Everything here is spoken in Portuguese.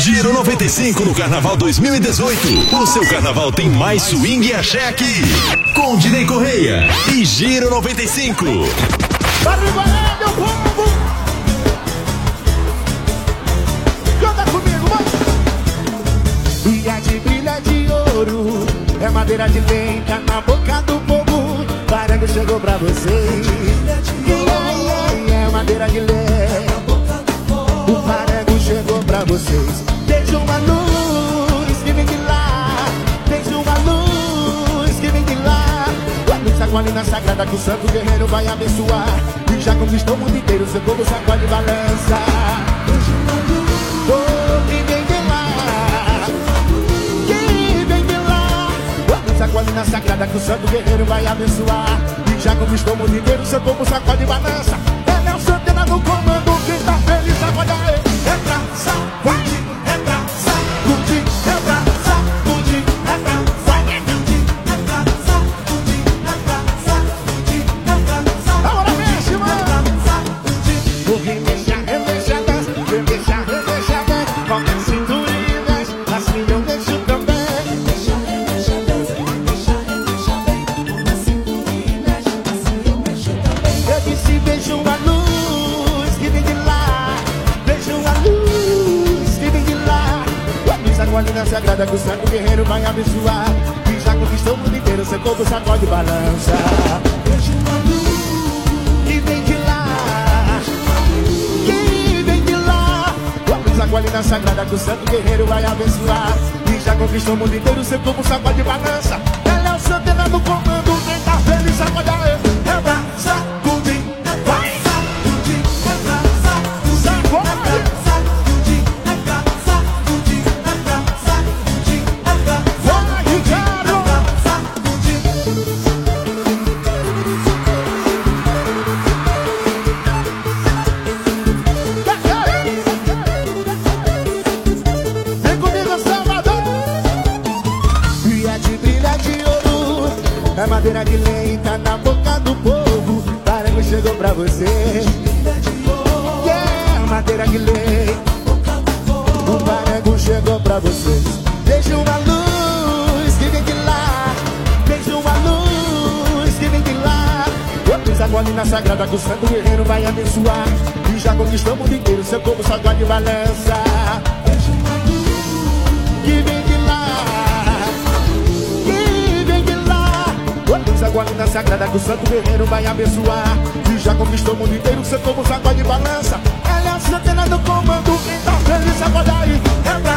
Giro 95 no Carnaval 2018. O seu carnaval tem mais swing e axé aqui. Com Dinei Correia e Giro 95. Barriga, meu povo! Canta comigo, mano! E a de brilha de ouro é madeira de lenca na boca do povo. Parango chegou pra vocês. É madeira de lenca. O parango chegou pra vocês. Deixa uma luz que vem de lá. Deixa uma luz que vem de lá. A luz sacode na sagrada que o santo guerreiro vai abençoar. E já conquistou o mundo inteiro, seu povo sacode e balança. Deixa uma luz, oh, que vem de lá. Que vem de lá. A luz sacode na sagrada que o santo guerreiro vai abençoar. E já conquistou o mundo inteiro, seu povo sacode e balança. Ela é o Santana no comando, quem tá feliz sacode aí. É pra sacudir, é pra sacudir, é pra sacudir, é pra sacudir, é pra sacudir, é pra sacudir, é pra sacudir. Agora mexe, mano! O remexa, remexa, dança, remexa, remexa, dança. Coloca a cintura e mexe, assim eu mexo também. Remexa, remexa, dança, remexa, remexa, vem. Coloca a cintura e mexe, assim eu mexo também. Eu disse, beijo uma luz que vem de lá. Beijo uma luz que vem de lá. A luz sacode na sagrada que o santo guerreiro vai abençoar. E já conquistou o mundo inteiro, seu corpo sacode e balança. Beijo uma luz que vem de lá. Que vem de lá. A luz sacode na sagrada que o santo guerreiro vai abençoar. E já conquistou o mundo inteiro, seu corpo sacode e balança. Ela é o Santana no comando, quem tá feliz sacode aí. É pra sacudir, é pra sacudir, é pra sacudir, é pra sacudir, é pra sacudir, é pra sacudir, é pra sacudir, é pra sacudir. Vem comigo, Salvador! E é de brilha de ouro, é madeira de lenha na boca do povo. Parango chegou pra você. Yeah, madeira de lenha. O parango chegou pra você. Deixa uma luz que vem de lá. Deixa uma luz que vem de lá. Outros agora na sagrada que o santo guerreiro vai abençoar. E já conquistou o mundo inteiro, seu corpo sacode e balança. Deixa uma luz que vem de lá. Que vem de lá. Outros agora na sagrada que o santo guerreiro vai abençoar. E já conquistou o mundo inteiro, seu corpo sacode e balança. Ela é a Santana do comando, quem tá feliz sacode aí. É pra